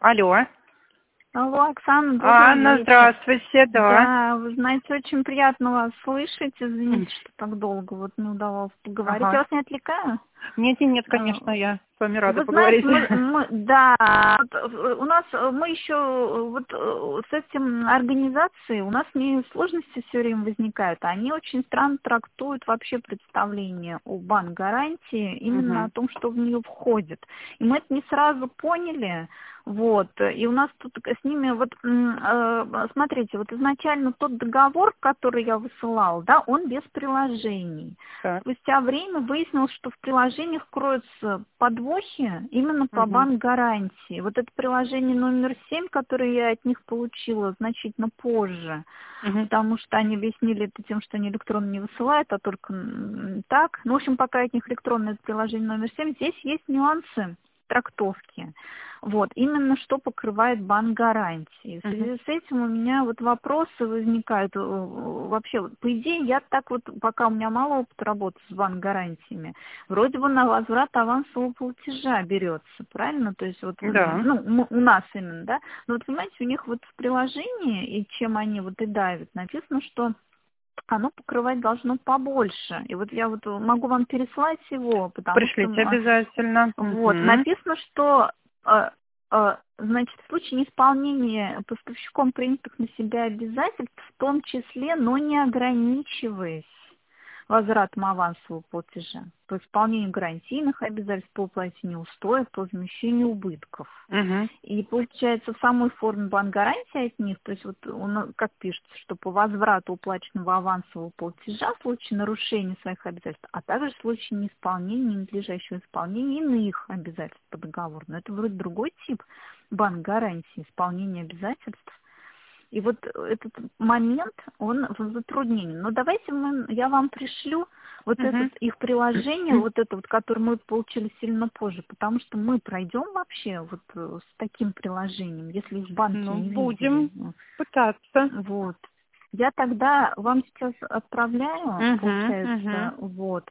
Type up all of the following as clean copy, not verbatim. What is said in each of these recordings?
Алло. Алло, Оксана, добрый Анна, вечер. здравствуйте, да. Да, вы знаете, очень приятно вас слышать. Извините, что так долго вот не удавалось поговорить. Ага. Я вас не отвлекаю? Нет, конечно, я с вами рада Вы поговорить. знаете, да, у нас, мы еще вот с этим организацией, у нас не сложности все время возникают, они очень странно трактуют вообще представление о банк-гарантии, именно о том, что в нее входит. И мы это не сразу поняли, вот, и у нас тут с ними, вот, смотрите, вот изначально тот договор, который я высылала, да, он без приложений. Так. Спустя время выяснилось, что в приложениях кроются подвохи именно по банк-гарантии. Вот это приложение номер 7, которое я от них получила значительно позже, потому что они объяснили это тем, что они электронно не высылают, а только так. Ну, в общем, пока от них электронное приложение номер 7, здесь есть нюансы трактовки. Вот, именно что покрывает банк-гарантии. В связи с этим у меня вот вопросы возникают. Вообще, вот, по идее, я так вот, пока у меня мало опыта работы с банк-гарантиями, вроде бы на возврат авансового платежа берется, правильно? То есть вот, Да. ну, у нас именно, да? Но вот, понимаете, у них вот в приложении, и чем они вот и давят, написано, что оно покрывать должно побольше. И вот я вот могу вам переслать его, потому Пришлите что... обязательно. Вот, написано, что, значит, в случае неисполнения поставщиком принятых на себя обязательств, в том числе, но не ограничиваясь возвратом авансового платежа, по исполнению гарантийных обязательств, по уплате неустоек, по возмещению убытков. И получается в самой форме банк-гарантии от них, то есть вот как пишется, что по возврату уплаченного авансового платежа в случае нарушения своих обязательств, а также в случае неисполнения, ненадлежащего исполнения иных обязательств по договору. Но это вроде другой тип банк-гарантии, исполнения обязательств. И вот этот момент, он в затруднении. Но давайте я вам пришлю вот это их приложение, вот это вот, которое мы получили сильно позже, потому что мы пройдем вообще вот с таким приложением, если в банке не будем видели. пытаться. Вот. Я тогда вам сейчас отправляю, получается, вот.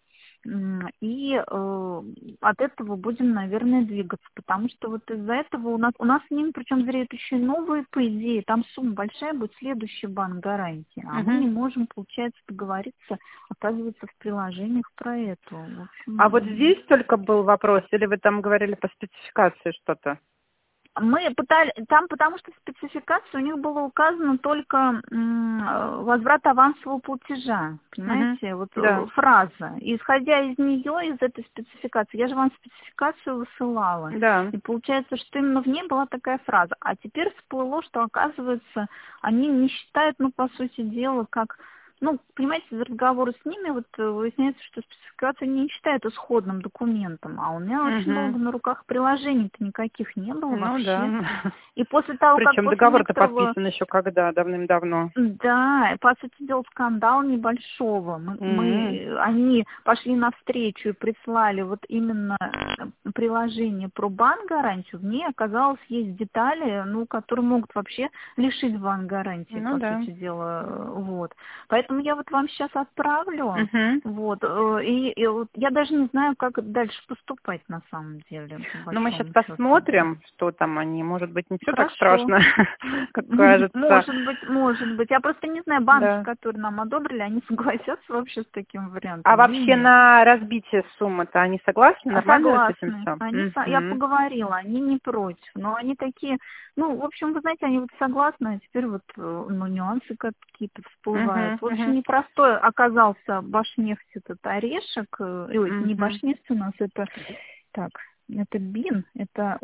И от этого будем, наверное, двигаться, потому что вот из-за этого у нас с ними, причем зреют еще и новые, по идее, там сумма большая будет, следующий банк гарантии, а мы не можем, получается, договориться, оказывается, в приложениях про это. В общем, А вот здесь только был вопрос, или вы там говорили по спецификации что-то? Мы пытались, там, потому что в спецификации у них было указано только возврат авансового платежа, понимаете, вот фраза. И исходя из нее, из этой спецификации, я же вам спецификацию высылала. Да. И получается, что именно в ней была такая фраза. А теперь всплыло, что, оказывается, они не считают, ну, по сути дела, как... Ну, понимаете, из разговора с ними вот выясняется, что спецификацию не считают исходным документом, а у меня очень долго на руках приложений-то никаких не было вообще. Да. И после того, причем как договор-то подписан еще когда, давным-давно. Да, по сути дела, скандал небольшого. Они пошли навстречу и прислали вот именно приложение про банк-гарантию. В ней, оказалось, есть детали, ну, которые могут вообще лишить банк-гарантии, по сути дела. Вот. Поэтому я вот вам сейчас отправлю. Вот. И вот я даже не знаю, как дальше поступать на самом деле. Ну, мы сейчас посмотрим, что там они. Может быть, не все так страшно, как кажется. Может быть. Я просто не знаю, банки, которые нам одобрили, они согласятся вообще с таким вариантом? А вообще на разбитие суммы-то они согласны? Нормально с этим все? Я поговорила, они не против. Но они такие, ну, в общем, вы знаете, они вот согласны, а теперь вот, ну, нюансы какие-то всплывают. В общем, непростой оказался Башнефть этот орешек. Не Башнефть у нас, это... Так, это БИН, это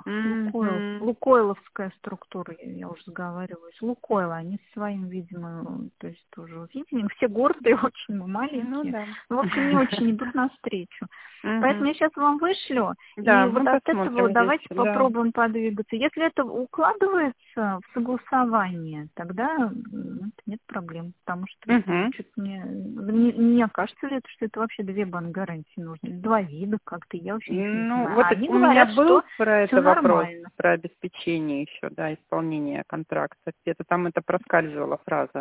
Лукойловская структура, я уже заговариваюсь. Лукойл, они своим, видимо, то есть тоже видимо, все гордые, очень маленькие. В общем, не очень идут навстречу. Поэтому я сейчас вам вышлю, и вот от этого давайте попробуем подвигаться. Если это укладывается в согласование, тогда нет проблем, потому что что-то мне кажется ли это, что это вообще две банк-гарантии нужны, два вида как-то, я вообще не знаю. Вот они у говорят, меня был что про это все вопрос, нормально. про обеспечение еще, да, исполнения контракта. Где-то там это проскальзывала фраза.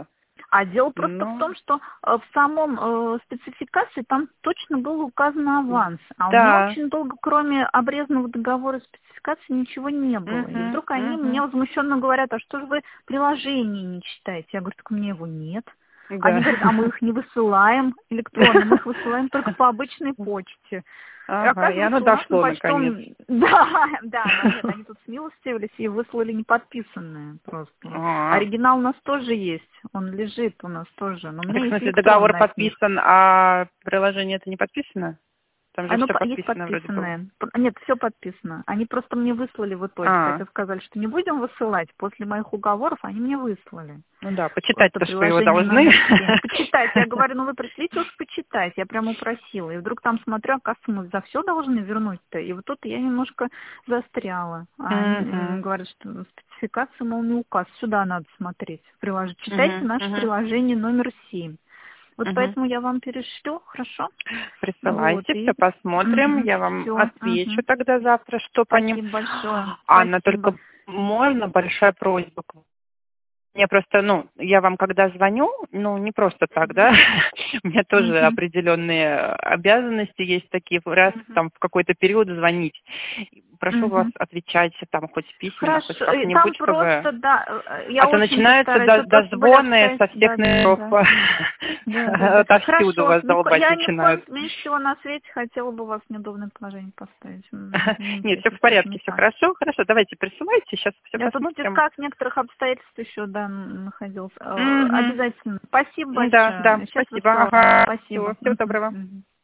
А дело просто в Ну, том, что в самом спецификации там точно был указан аванс. А у меня да. очень долго, кроме обрезанного договора спецификации, ничего не было. И Мгм, вдруг они мне мгм. возмущенно говорят, а что же вы приложение не читаете? Я говорю, так у меня его нет. Они Да. говорят, а мы их не высылаем электронно, мы их высылаем только по обычной почте. И Ага, и оно оказывается, у нас на дошло наконец. почтовом... Да, да, но нет, они тут смилостивились и выслали неподписанное просто. А, Оригинал у нас тоже есть, он лежит у нас тоже, но у меня Так, в есть смысле, договор электронный от них. подписан, а приложение это не подписано? Там же Оно все есть подписано вроде было. подписанное. Нет, все подписано. Они просто мне выслали в итоге, А, хотя сказали, что не будем высылать. После моих уговоров они мне выслали. ну да, Просто почитать-то что его приложение должны. номер 7. Почитать. Я говорю, ну вы пришлите уж почитать. Я прямо упросила. И вдруг там смотрю, оказывается, мы за все должны вернуть-то. И вот тут я немножко застряла. А они Мгм, говорят, что спецификация, мол, не указ. Сюда надо смотреть. Читайте мгм, наше мгм, приложение номер 7. Вот мгм. поэтому я вам перешлю, хорошо? Вот, Присылайте, и все посмотрим. Я вам все. отвечу тогда завтра, что по ним. Спасибо большое. Анна, Спасибо. только можно большая просьба к вам? Я просто, ну, я вам когда звоню, ну, не просто так, да, у меня тоже Мгм. определенные обязанности есть такие, раз Мгм. там в какой-то период звонить. Прошу вас Мгм. отвечать там хоть письменно, хоть Хорошо, и там как-нибудь, чтобы... просто, да, А я то очень начинаются постараюсь. Тут просто были дозвоны со обстоятельства, всех да, да, номеров, да. Да, да, да. отовсюду Хорошо. вас долбать Я ни в коем начинают. меньше всего на свете хотела бы вас в неудобное положение поставить. Извините, Нет, все если в что-то порядке, не все так. хорошо, хорошо, давайте присылайте, сейчас все Я тут в посмотрим. тисках некоторых обстоятельств еще, да, находился. Мгм. Обязательно. Спасибо Да, да, большое. Сейчас спасибо. высылаю. Ага. Спасибо. Всего доброго. Мгм.